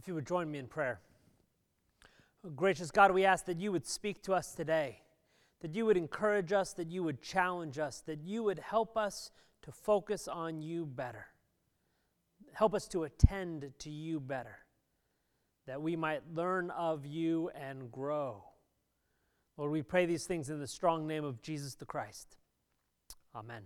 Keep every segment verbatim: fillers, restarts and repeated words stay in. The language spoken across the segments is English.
If you would join me in prayer. Gracious God, we ask that you would speak to us today, that you would encourage us, that you would challenge us, that you would help us to focus on you better. Help us to attend to you better, that we might learn of you and grow. Lord, we pray these things in the strong name of Jesus the Christ. Amen.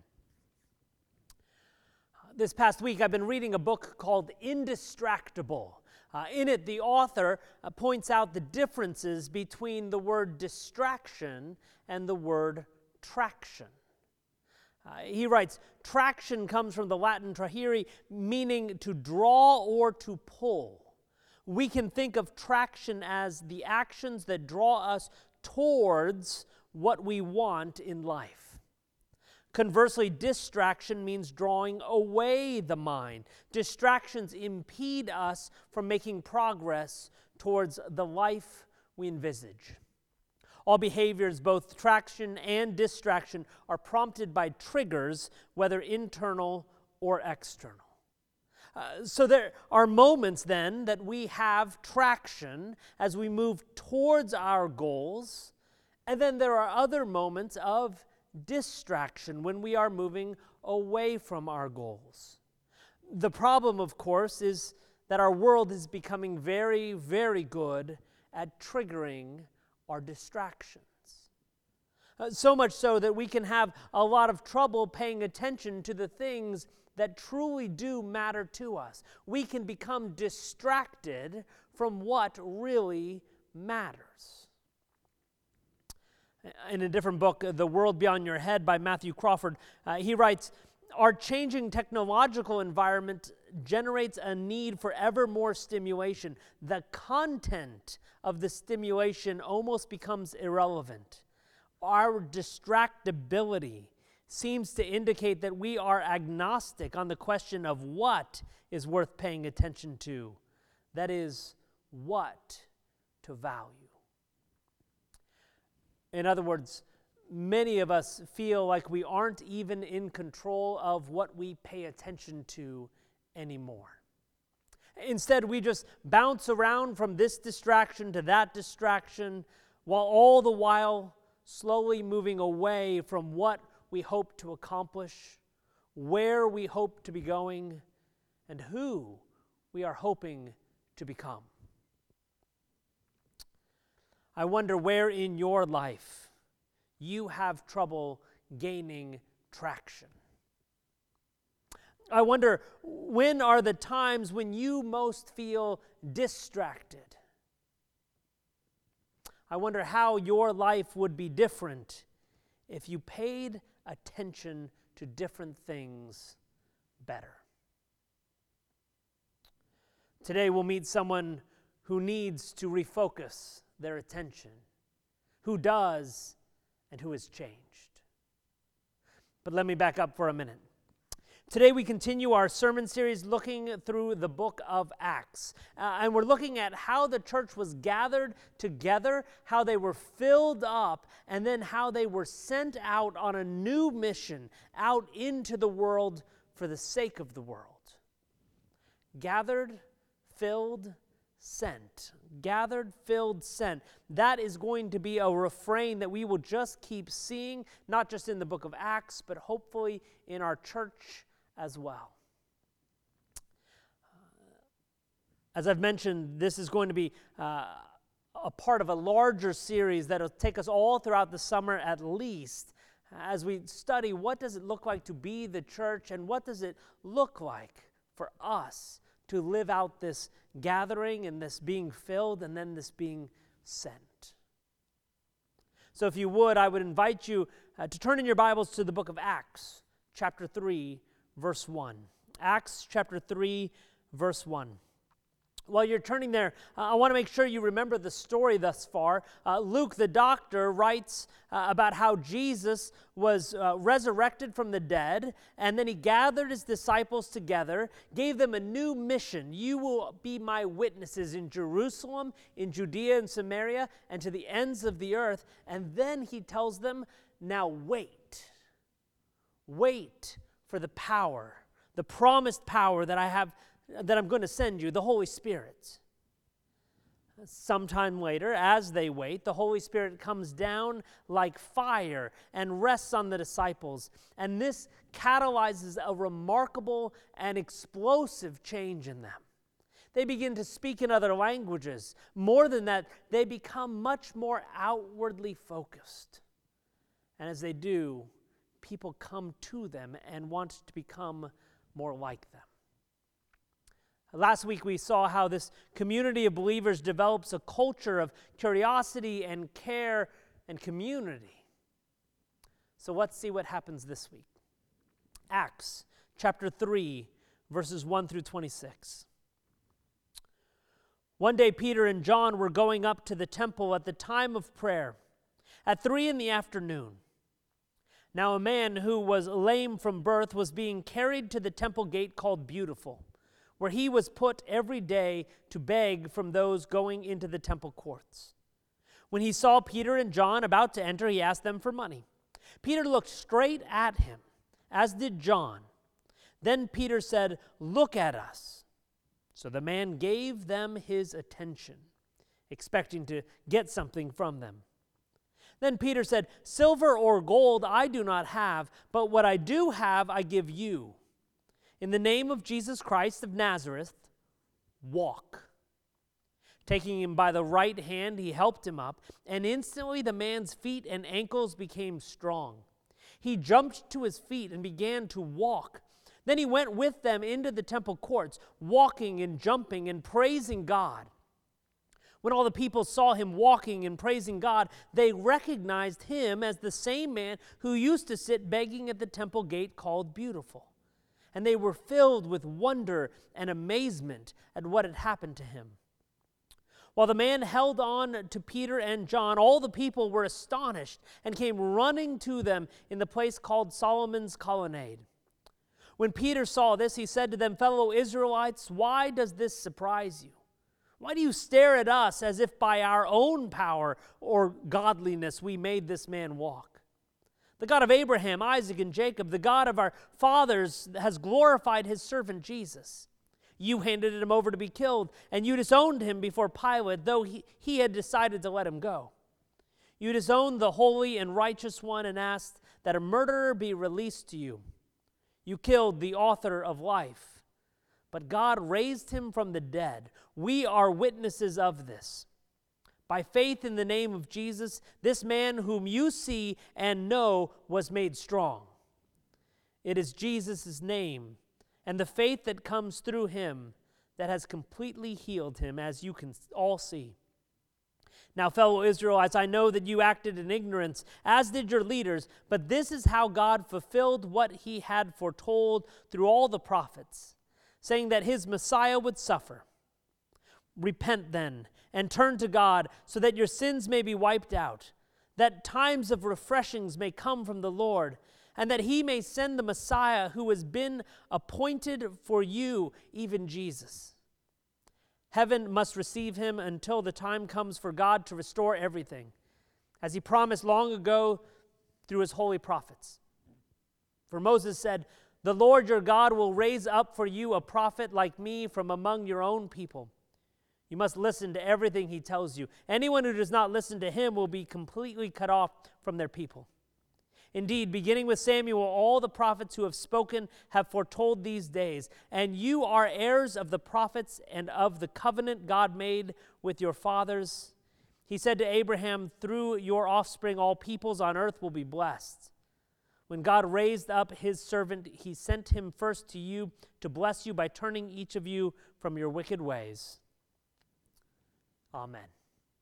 This past week, I've been reading a book called Indistractable. Uh, in it, the author uh, points out the differences between the word distraction and the word traction. Uh, he writes, traction comes from the Latin trahere, meaning to draw or to pull. We can think of traction as the actions that draw us towards what we want in life. Conversely, distraction means drawing away the mind. Distractions impede us from making progress towards the life we envisage. All behaviors, both traction and distraction, are prompted by triggers, whether internal or external. Uh, so there are moments then that we have traction as we move towards our goals, and then there are other moments of distraction when we are moving away from our goals. The problem, of course, is that our world is becoming very, very good at triggering our distractions. Uh, so much so that we can have a lot of trouble paying attention to the things that truly do matter to us. We can become distracted from what really matters. In a different book, The World Beyond Your Head by Matthew Crawford, uh, he writes, our changing technological environment generates a need for ever more stimulation. The content of the stimulation almost becomes irrelevant. Our distractibility seems to indicate that we are agnostic on the question of what is worth paying attention to. That is, what to value. In other words, many of us feel like we aren't even in control of what we pay attention to anymore. Instead, we just bounce around from this distraction to that distraction, while all the while slowly moving away from what we hope to accomplish, where we hope to be going, and who we are hoping to become. I wonder where in your life you have trouble gaining traction. I wonder when are the times when you most feel distracted. I wonder how your life would be different if you paid attention to different things better. Today we'll meet someone who needs to refocus their attention, who does and who has changed. But let me back up for a minute. Today we continue our sermon series looking through the book of Acts. Uh, and we're looking at how the church was gathered together, how they were filled up, and then how they were sent out on a new mission out into the world for the sake of the world. Gathered, filled, sent. Gathered, filled, sent. That is going to be a refrain that we will just keep seeing, not just in the book of Acts, but hopefully in our church as well. As I've mentioned, this is going to be uh, a part of a larger series that will take us all throughout the summer at least, as we study what does it look like to be the church and what does it look like for us to live out this gathering and this being filled and then this being sent. So if you would, I would invite you uh, to turn in your Bibles to the book of Acts, chapter three, verse one. Acts chapter three, verse one. While you're turning there, uh, I want to make sure you remember the story thus far. Uh, Luke, the doctor, writes uh, about how Jesus was uh, resurrected from the dead, and then he gathered his disciples together, gave them a new mission. You will be my witnesses in Jerusalem, in Judea and Samaria, and to the ends of the earth. And then he tells them, now wait. Wait for the power, the promised power that I have that I'm going to send you, the Holy Spirit. Sometime later, as they wait, the Holy Spirit comes down like fire and rests on the disciples. And this catalyzes a remarkable and explosive change in them. They begin to speak in other languages. More than that, they become much more outwardly focused. And as they do, people come to them and want to become more like them. Last week we saw how this community of believers develops a culture of curiosity and care and community. So let's see what happens this week. Acts chapter three, verses one through twenty-six. One day Peter and John were going up to the temple at the time of prayer, at three in the afternoon. Now a man who was lame from birth was being carried to the temple gate called Beautiful, where he was put every day to beg from those going into the temple courts. When he saw Peter and John about to enter, he asked them for money. Peter looked straight at him, as did John. Then Peter said, "Look at us." So the man gave them his attention, expecting to get something from them. Then Peter said, "Silver or gold I do not have, but what I do have I give you. In the name of Jesus Christ of Nazareth, walk." Taking him by the right hand, he helped him up, and instantly the man's feet and ankles became strong. He jumped to his feet and began to walk. Then he went with them into the temple courts, walking and jumping and praising God. When all the people saw him walking and praising God, they recognized him as the same man who used to sit begging at the temple gate called Beautiful. And they were filled with wonder and amazement at what had happened to him. While the man held on to Peter and John, all the people were astonished and came running to them in the place called Solomon's Colonnade. When Peter saw this, he said to them, "Fellow Israelites, why does this surprise you? Why do you stare at us as if by our own power or godliness we made this man walk? The God of Abraham, Isaac, and Jacob, the God of our fathers, has glorified his servant Jesus. You handed him over to be killed, and you disowned him before Pilate, though he, he had decided to let him go. You disowned the holy and righteous one and asked that a murderer be released to you. You killed the author of life, but God raised him from the dead. We are witnesses of this. By faith in the name of Jesus, this man whom you see and know was made strong. It is Jesus' name and the faith that comes through him that has completely healed him, as you can all see. Now, fellow Israelites, I know that you acted in ignorance, as did your leaders, but this is how God fulfilled what he had foretold through all the prophets, saying that his Messiah would suffer. Repent then, and turn to God, so that your sins may be wiped out, that times of refreshings may come from the Lord, and that he may send the Messiah who has been appointed for you, even Jesus. Heaven must receive him until the time comes for God to restore everything, as he promised long ago through his holy prophets. For Moses said, "The Lord your God will raise up for you a prophet like me from among your own people. You must listen to everything he tells you. Anyone who does not listen to him will be completely cut off from their people." Indeed, beginning with Samuel, all the prophets who have spoken have foretold these days, and you are heirs of the prophets and of the covenant God made with your fathers. He said to Abraham, "Through your offspring all peoples on earth will be blessed." When God raised up his servant, he sent him first to you to bless you by turning each of you from your wicked ways. Amen.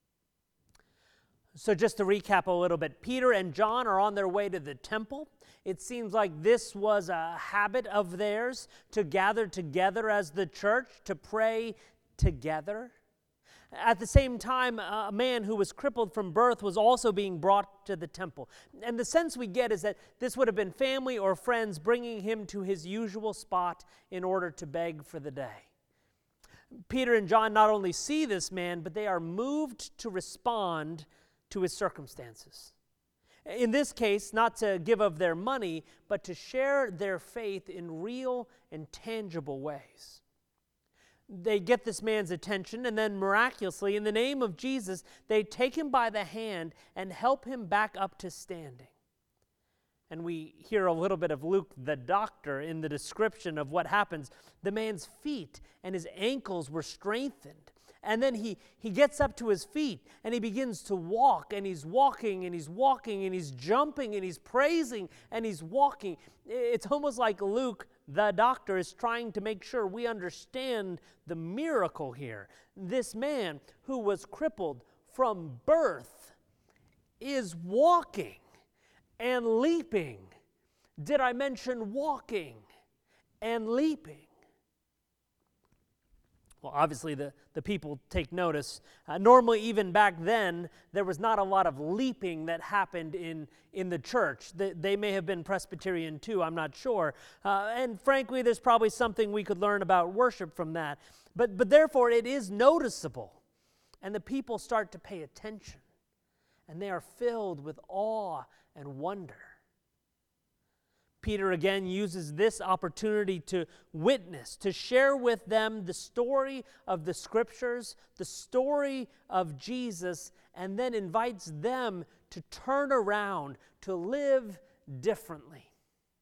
So just to recap a little bit, Peter and John are on their way to the temple. It seems like this was a habit of theirs to gather together as the church, to pray together. At the same time, a man who was crippled from birth was also being brought to the temple. And the sense we get is that this would have been family or friends bringing him to his usual spot in order to beg for the day. Peter and John not only see this man, but they are moved to respond to his circumstances. In this case, not to give of their money, but to share their faith in real and tangible ways. they get this man's attention, and then miraculously, in the name of Jesus, they take him by the hand and help him back up to standing. And we hear a little bit of Luke the doctor in the description of what happens. The man's feet and his ankles were strengthened. And then he, he gets up to his feet and he begins to walk, and he's walking and he's walking and he's jumping and he's praising and he's walking. It's almost like Luke the doctor is trying to make sure we understand the miracle here. This man who was crippled from birth is walking and leaping. Did I mention walking and leaping? Well, obviously the, the people take notice. Uh, normally, even back then, there was not a lot of leaping that happened in, in the church. They, they may have been Presbyterian too, I'm not sure. Uh, and frankly, there's probably something we could learn about worship from that. But, but therefore, it is noticeable. And the people start to pay attention. And they are filled with awe and wonder. Peter again uses this opportunity to witness, to share with them the story of the Scriptures, the story of Jesus, and then invites them to turn around, to live differently.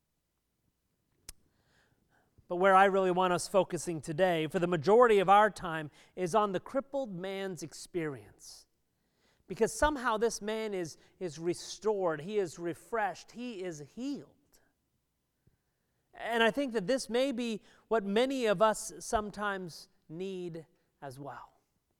But where I really want us focusing today, for the majority of our time, is on the crippled man's experience. Because somehow this man is, is restored, he is refreshed, he is healed. And I think that this may be what many of us sometimes need as well.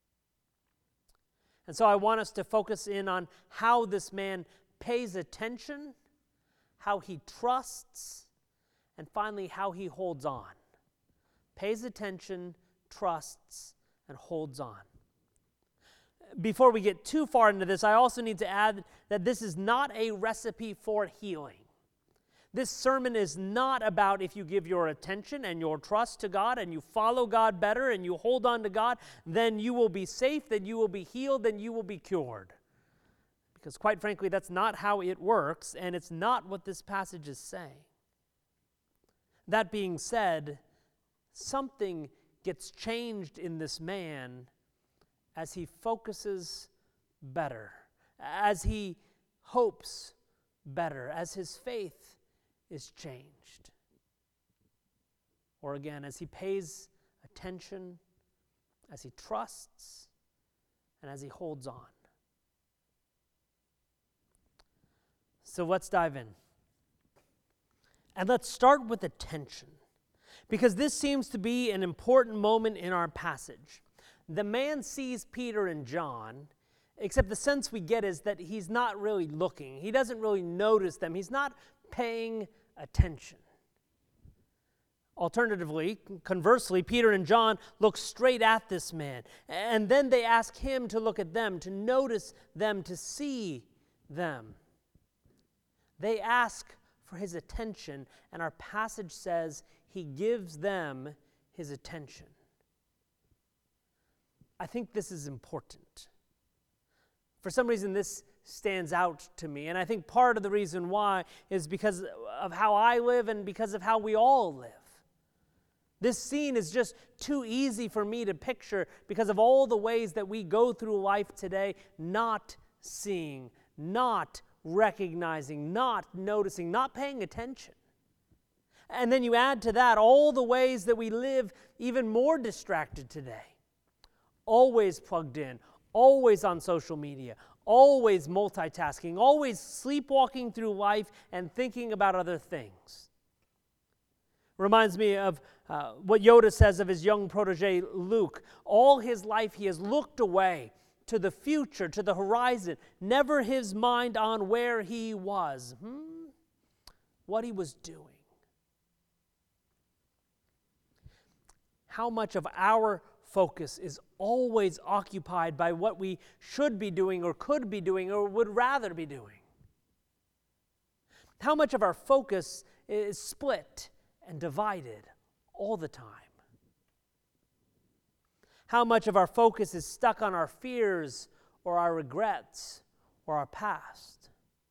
And so I want us to focus in on how this man pays attention, how he trusts, and finally how he holds on. Pays attention, trusts, and holds on. Before we get too far into this, I also need to add that this is not a recipe for healing. This sermon is not about if you give your attention and your trust to God and you follow God better and you hold on to God, then you will be safe, then you will be healed, then you will be cured. Because quite frankly, that's not how it works, and it's not what this passage is saying. That being said, something gets changed in this man as he focuses better, as he hopes better, as his faith is changed. Or again, as he pays attention, as he trusts, and as he holds on. So let's dive in. And let's start with attention, because this seems to be an important moment in our passage. The man sees Peter and John, except the sense we get is that he's not really looking. He doesn't really notice them. He's not paying attention. Alternatively, conversely, Peter and John look straight at this man, and then they ask him to look at them, to notice them, to see them. They ask for his attention, and our passage says he gives them his attention. I think this is important. For some reason, this stands out to me, and I think part of the reason why is because of how I live and because of how we all live. This scene is just too easy for me to picture because of all the ways that we go through life today, not seeing, not recognizing, not noticing, not paying attention. And then you add to that all the ways that we live even more distracted today. Always plugged in, always on social media, always multitasking, always sleepwalking through life and thinking about other things. Reminds me of uh, what Yoda says of his young protege, Luke. All his life he has looked away to the future, to the horizon, never his mind on where he was, hmm? what he was doing. How much of our focus is always occupied by what we should be doing or could be doing or would rather be doing? How much of our focus is split and divided all the time? How much of our focus is stuck on our fears or our regrets or our past?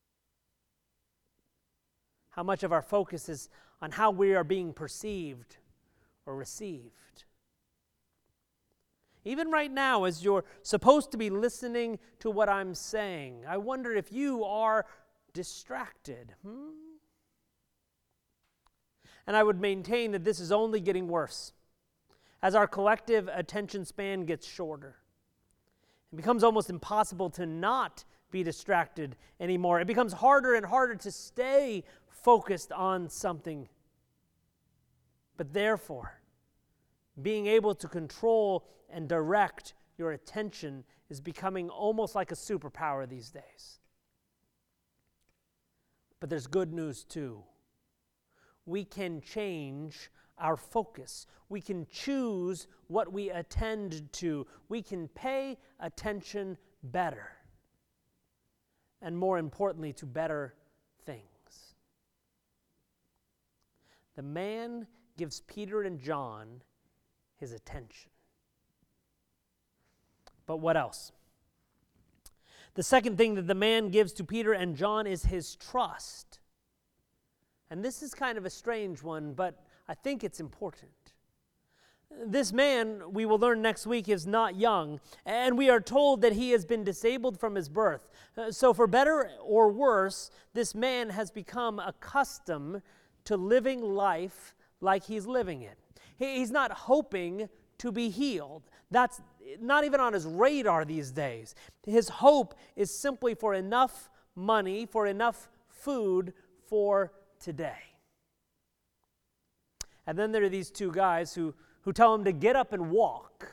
How much of our focus is on how we are being perceived or received? Even right now, as you're supposed to be listening to what I'm saying, I wonder if you are distracted. Hmm? And I would maintain that this is only getting worse as our collective attention span gets shorter. It becomes almost impossible to not be distracted anymore. It becomes harder and harder to stay focused on something. But therefore, being able to control and direct your attention is becoming almost like a superpower these days. But there's good news too. We can change our focus. We can choose what we attend to. We can pay attention better. And more importantly, to better things. The man gives Peter and John his attention. But what else? The second thing that the man gives to Peter and John is his trust. And this is kind of a strange one, but I think it's important. This man, we will learn next week, is not young, and we are told that he has been disabled from his birth. Uh, so for better or worse, this man has become accustomed to living life like he's living it. He, he's not hoping to be healed. That's not even on his radar these days. His hope is simply for enough money, for enough food for today. And then there are these two guys who, who tell him to get up and walk.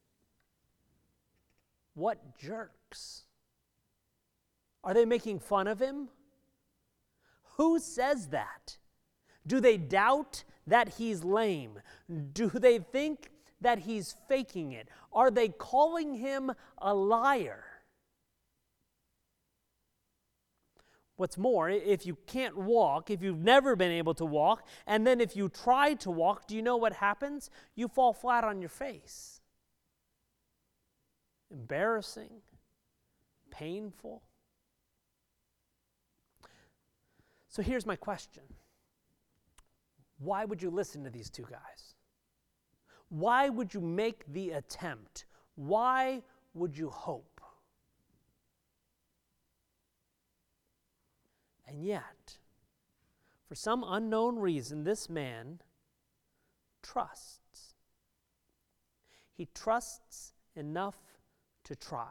What jerks. Are they making fun of him? Who says that? Do they doubt that he's lame? Do they think that he's faking it? Are they calling him a liar? What's more, if you can't walk, if you've never been able to walk, and then if you try to walk, do you know what happens? You fall flat on your face. Embarrassing, painful. So here's my question. Why would you listen to these two guys? Why would you make the attempt? Why would you hope? And yet, for some unknown reason, this man trusts. He trusts enough to try.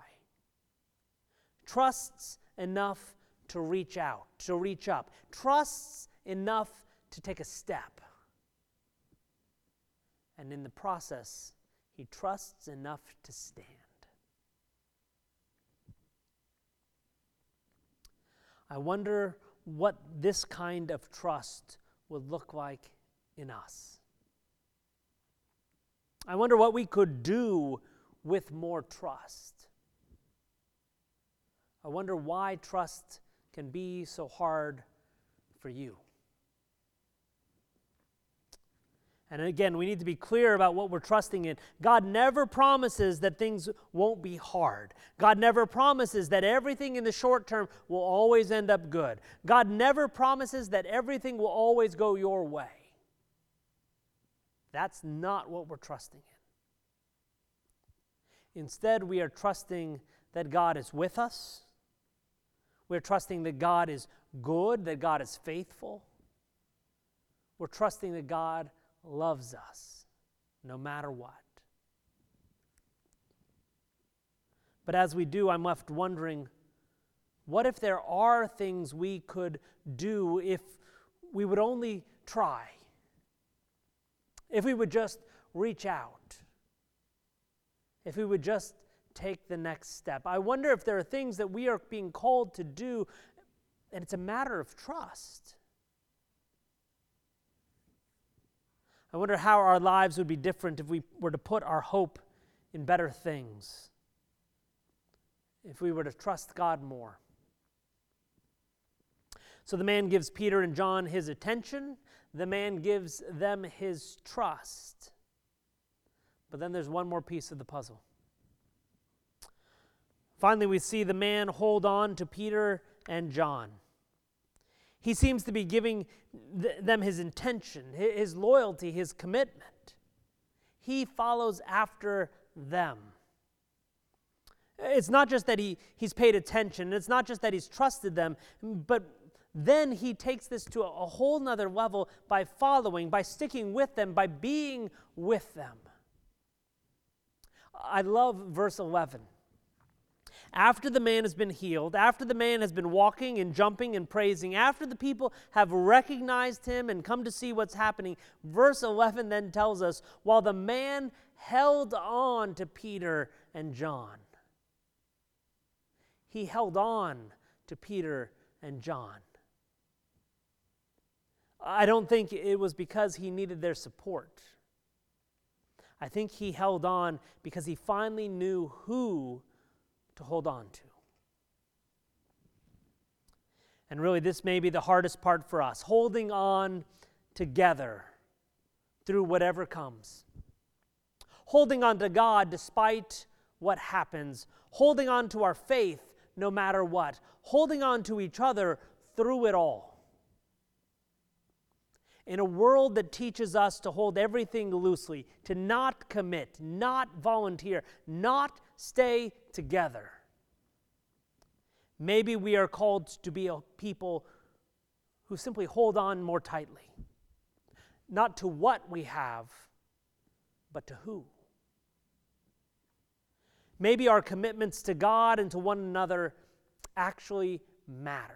Trusts enough to reach out, to reach up. Trusts enough to take a step. And in the process, he trusts enough to stand. I wonder what this kind of trust would look like in us. I wonder what we could do with more trust. I wonder why trust can be so hard for you. And again, we need to be clear about what we're trusting in. God never promises that things won't be hard. God never promises that everything in the short term will always end up good. God never promises that everything will always go your way. That's not what we're trusting in. Instead, we are trusting that God is with us. We're trusting that God is good, that God is faithful. We're trusting that God loves us no matter what. But as we do, I'm left wondering, what if there are things we could do if we would only try? If we would just reach out? If we would just take the next step? I wonder if there are things that we are being called to do, and it's a matter of trust. I wonder how our lives would be different if we were to put our hope in better things, if we were to trust God more. So the man gives Peter and John his attention. The man gives them his trust. But then there's one more piece of the puzzle. Finally, we see the man hold on to Peter and John. He seems to be giving th- them his intention, his loyalty, his commitment. He follows after them. It's not just that he, he's paid attention. It's not just that he's trusted them, but then he takes this to a, a whole nother level by following, by sticking with them, by being with them. I love verse eleven. After the man has been healed, after the man has been walking and jumping and praising, after the people have recognized him and come to see what's happening, verse eleven then tells us, while the man held on to Peter and John. He held on to Peter and John. I don't think it was because he needed their support. I think he held on because he finally knew who to hold on to. And really, this may be the hardest part for us, holding on together through whatever comes. Holding on to God despite what happens. Holding on to our faith no matter what. Holding on to each other through it all. In a world that teaches us to hold everything loosely, to not commit, not volunteer, not stay together, maybe we are called to be a people who simply hold on more tightly. Not to what we have, but to who. Maybe our commitments to God and to one another actually matter.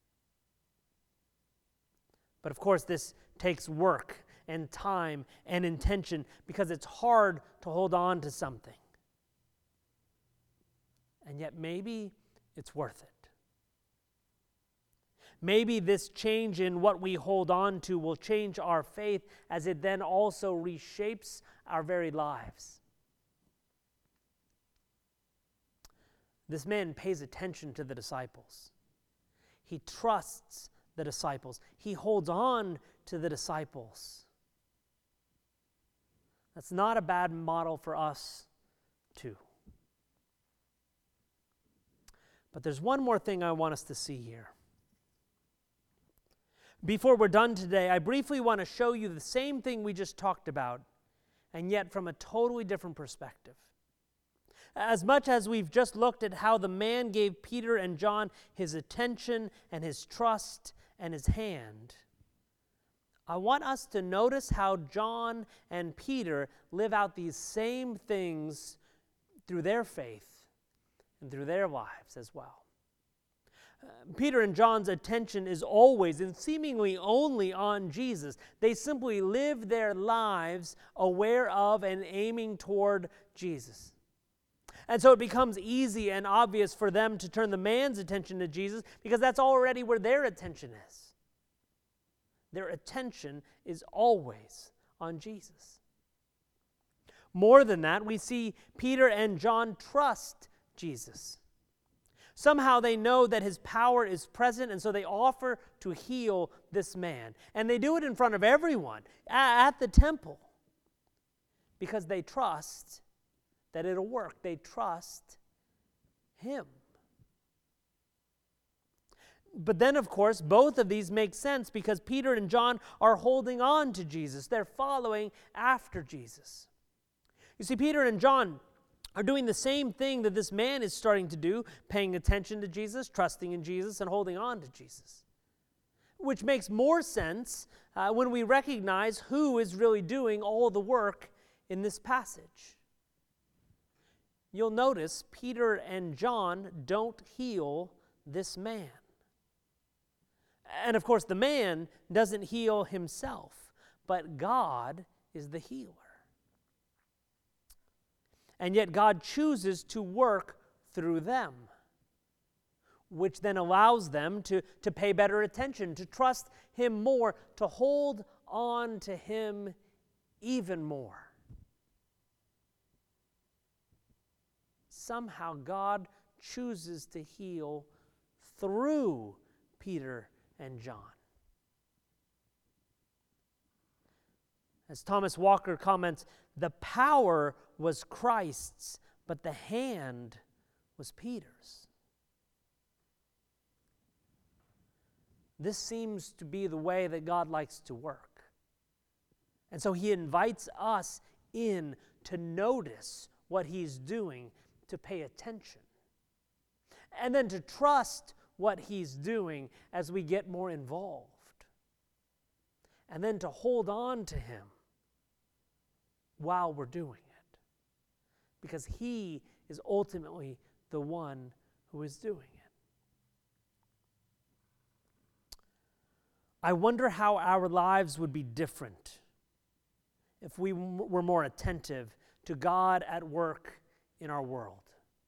But of course, this takes work and time and intention because it's hard to hold on to something. And yet maybe it's worth it. Maybe this change in what we hold on to will change our faith as it then also reshapes our very lives. This man pays attention to the disciples. He trusts the disciples. He holds on to the disciples. That's not a bad model for us, too. But there's one more thing I want us to see here. Before we're done today, I briefly want to show you the same thing we just talked about, and yet from a totally different perspective. As much as we've just looked at how the man gave Peter and John his attention and his trust and his hand, I want us to notice how John and Peter live out these same things through their faith and through their lives as well. Uh, Peter and John's attention is always and seemingly only on Jesus. They simply live their lives aware of and aiming toward Jesus. And so it becomes easy and obvious for them to turn the man's attention to Jesus because that's already where their attention is. Their attention is always on Jesus. More than that, we see Peter and John trust Jesus. Somehow they know that his power is present, and so they offer to heal this man. And they do it in front of everyone at the temple because they trust that it'll work. They trust him. But then, of course, both of these make sense because Peter and John are holding on to Jesus. They're following after Jesus. You see, Peter and John are doing the same thing that this man is starting to do, paying attention to Jesus, trusting in Jesus, and holding on to Jesus. Which makes more sense uh, when we recognize who is really doing all the work in this passage. You'll notice Peter and John don't heal this man. And of course, the man doesn't heal himself, but God is the healer. And yet God chooses to work through them, which then allows them to, to pay better attention, to trust him more, to hold on to him even more. Somehow God chooses to heal through Peter and John. As Thomas Walker comments, the power was Christ's, but the hand was Peter's. This seems to be the way that God likes to work. And so he invites us in to notice what he's doing, to pay attention. and then to trust what He's doing as we get more involved, and then to hold on to Him while we're doing it, because He is ultimately the one who is doing it. I wonder how our lives would be different if we were more attentive to God at work in our world.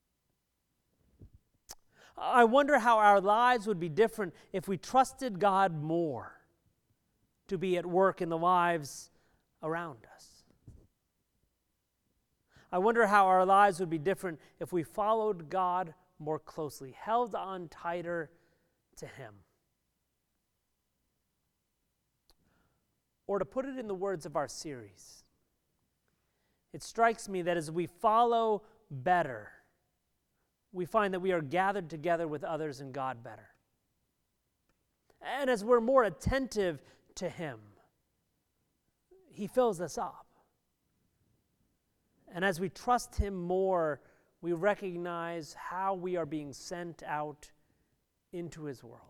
I wonder how our lives would be different if we trusted God more to be at work in the lives around us. I wonder how our lives would be different if we followed God more closely, held on tighter to Him. Or to put it in the words of our series, it strikes me that as we follow better, we find that we are gathered together with others and God better. And as we're more attentive to Him, He fills us up. And as we trust Him more, we recognize how we are being sent out into His world.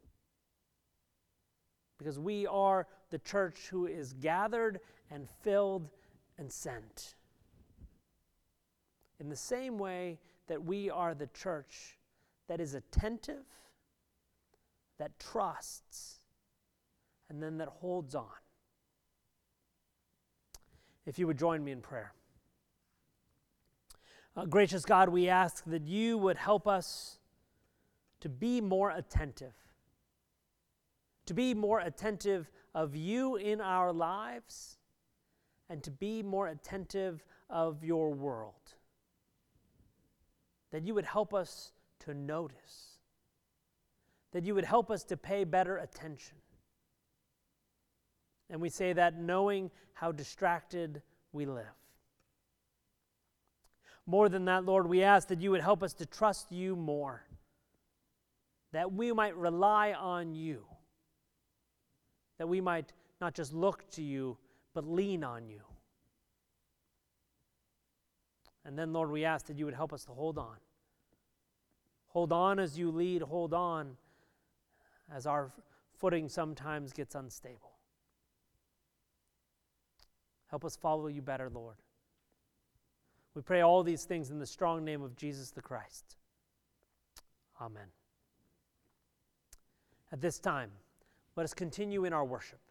Because we are the church who is gathered and filled and sent. In the same way that we are the church that is attentive, that trusts, and then that holds on. If you would join me in prayer. Uh, gracious God, we ask that You would help us to be more attentive, to be more attentive of You in our lives, and to be more attentive of Your world. That You would help us to notice, that You would help us to pay better attention. And we say that knowing how distracted we live. More than that, Lord, we ask that You would help us to trust You more, that we might rely on You, that we might not just look to You, but lean on You. And then, Lord, we ask that You would help us to hold on. Hold on as You lead, hold on as our footing sometimes gets unstable. Help us follow You better, Lord. We pray all these things in the strong name of Jesus the Christ. Amen. At this time, let us continue in our worship.